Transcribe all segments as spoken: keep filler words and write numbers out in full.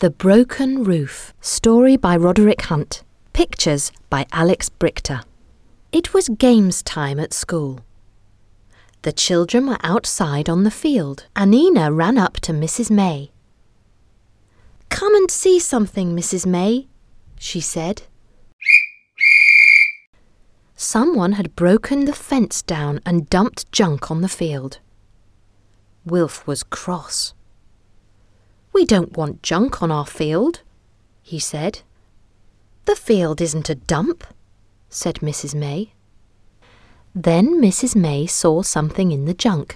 The Broken Roof. Story by Roderick Hunt. Pictures by Alex Brichter. It was games time at school. The children were outside on the field. Anina ran up to Missus May. "Come and see something, Missus May," she said. Someone had broken the fence down and dumped junk on the field. Wilf was cross. "We don't want junk on our field," he said. "The field isn't a dump," said Missus May. Then Missus May saw something in the junk.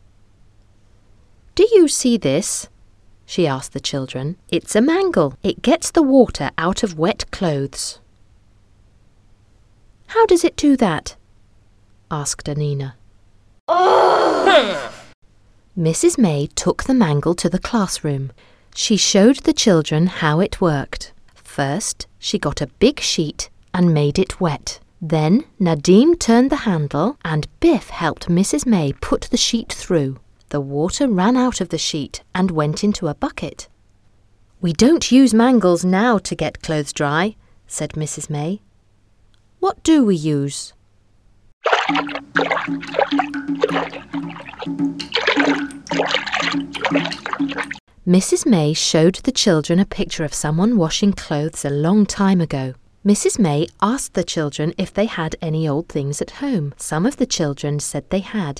"Do you see this?" she asked the children. "It's a mangle. It gets the water out of wet clothes." "How does it do that?" asked Anina. Oh! Missus May took the mangle to the classroom. She showed the children how it worked. First, she got a big sheet and made it wet. Then Nadim turned the handle and Biff helped Missus May put the sheet through. The water ran out of the sheet and went into a bucket. "We don't use mangles now to get clothes dry," said Missus May. "What do we use?" Missus May showed the children a picture of someone washing clothes a long time ago. Missus May asked the children if they had any old things at home. Some of the children said they had.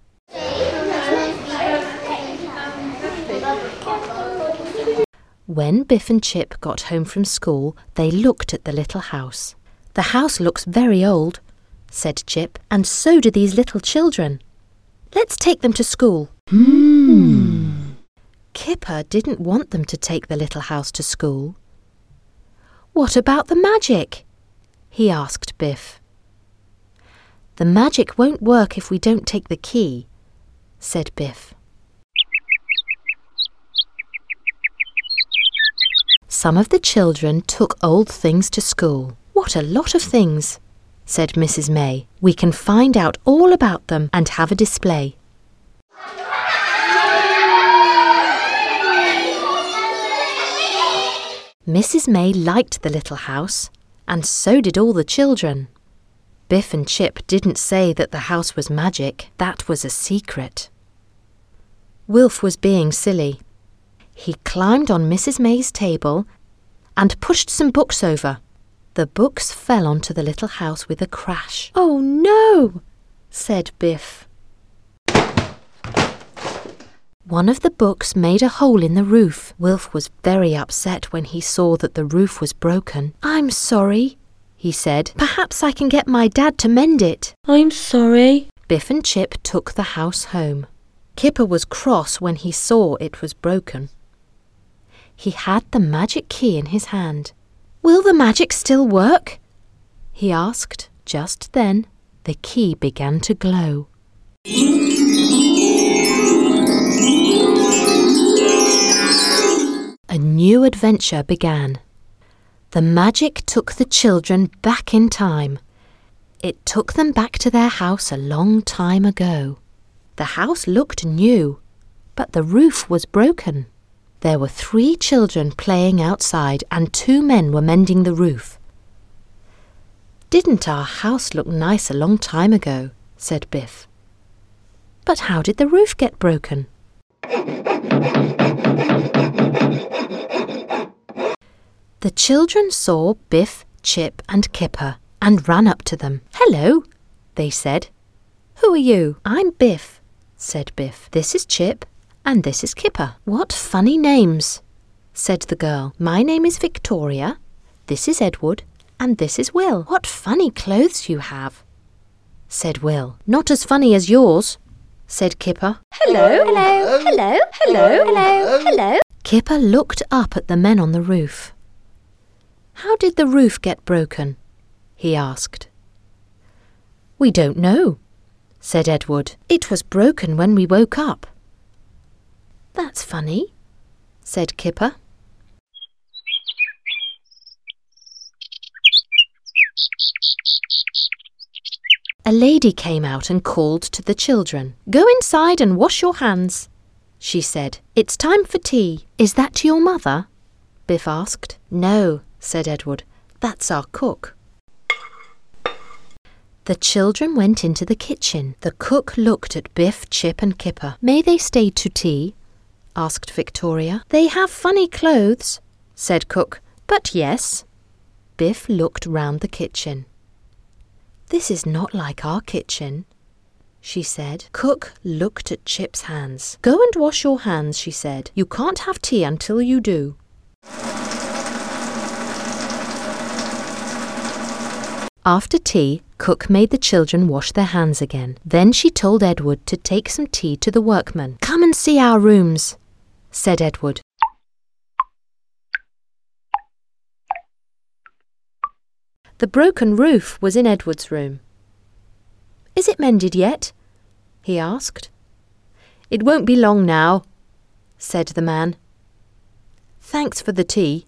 When Biff and Chip got home from school, they looked at the little house. "The house looks very old," said Chip, "and so do these little children. Let's take them to school." Hmm. Kipper didn't want them to take the little house to school. "What about the magic?" he asked Biff. "The magic won't work if we don't take the key," said Biff. Some of the children took old things to school. "What a lot of things," said Missus May. "We can find out all about them and have a display." Missus May liked the little house, and so did all the children. Biff and Chip didn't say that the house was magic. That was a secret. Wilf was being silly. He climbed on Missus May's table and pushed some books over. The books fell onto the little house with a crash. "Oh no!" said Biff. One of the books made a hole in the roof. Wilf was very upset when he saw that the roof was broken. "I'm sorry," he said. "Perhaps I can get my dad to mend it." "I'm sorry." Biff and Chip took the house home. Kipper was cross when he saw it was broken. He had the magic key in his hand. "Will the magic still work?" he asked. Just then, the key began to glow. A new adventure began. The magic took the children back in time. It took them back to their house a long time ago. The house looked new, but the roof was broken. There were three children playing outside and two men were mending the roof. "Didn't our house look nice a long time ago?" said Biff. "But how did the roof get broken?" The children saw Biff, Chip and Kipper and ran up to them. "Hello," they said. "Who are you?" "I'm Biff," said Biff. "This is Chip and this is Kipper." "What funny names," said the girl. "My name is Victoria, this is Edward and this is Will." "What funny clothes you have," said Will. "Not as funny as yours," said Kipper. Hello, hello, hello, hello, hello, hello. Kipper looked up at the men on the roof. "How did the roof get broken?" he asked. "We don't know," said Edward. "It was broken when we woke up." "That's funny," said Kipper. A lady came out and called to the children. "Go inside and wash your hands," she said. "It's time for tea. Is that your mother?" Biff asked. No, said Edward. That's our cook. The children went into the kitchen. The cook looked at Biff, Chip and Kipper. May they stay to tea? Asked Victoria. They have funny clothes, said Cook. But yes. Biff looked round the kitchen. This is not like our kitchen, she said. Cook looked at Chip's hands. Go and wash your hands, she said. You can't have tea until you do. After tea, Cook made the children wash their hands again. Then she told Edward to take some tea to the workmen. Come and see our rooms, said Edward. The broken roof was in Edward's room. Is it mended yet? He asked. It won't be long now, said the man. Thanks for the tea.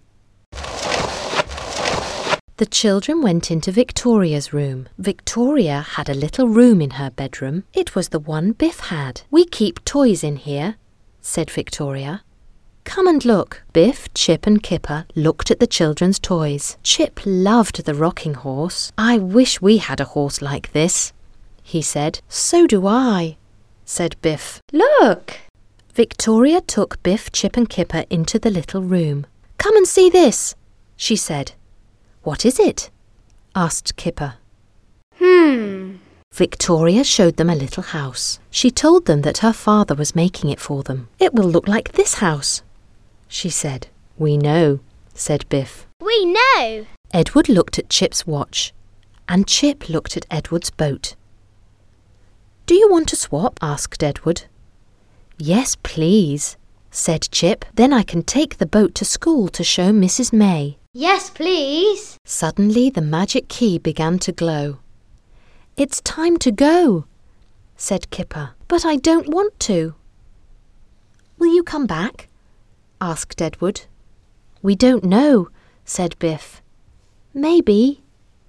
The children went into Victoria's room. Victoria had a little room in her bedroom. It was the one Biff had. We keep toys in here, said Victoria. Come and look. Biff, Chip and Kipper looked at the children's toys. Chip loved the rocking horse. I wish we had a horse like this, he said. So do I, said Biff. Look! Victoria took Biff, Chip and Kipper into the little room. Come and see this, she said. What is it? Asked Kipper. Hmm. Victoria showed them a little house. She told them that her father was making it for them. It will look like this house, she said. We know, said Biff. We know. Edward looked at Chip's watch, and Chip looked at Edward's boat. Do you want to swap? Asked Edward. Yes, please, said Chip. Then I can take the boat to school to show Missus May. Yes, please. Suddenly the magic key began to glow. It's time to go, said Kipper. But I don't want to. Will you come back? Asked Edward. We don't know, said Biff. Maybe.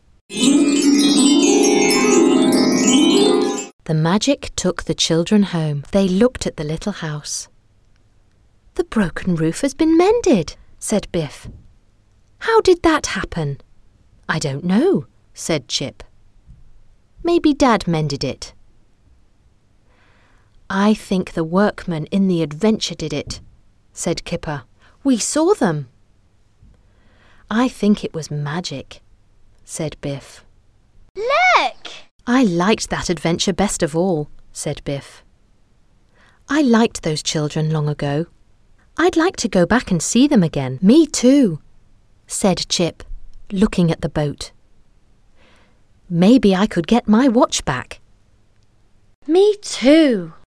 The magic took the children home. They looked at the little house. The broken roof has been mended, said Biff. How did that happen? I don't know, said Chip. Maybe Dad mended it. I think the workmen in the adventure did it, said Kipper. We saw them. I think it was magic, said Biff. Look! I liked that adventure best of all, said Biff. I liked those children long ago. I'd like to go back and see them again. Me too, said Chip, looking at the boat. Maybe I could get my watch back. Me too.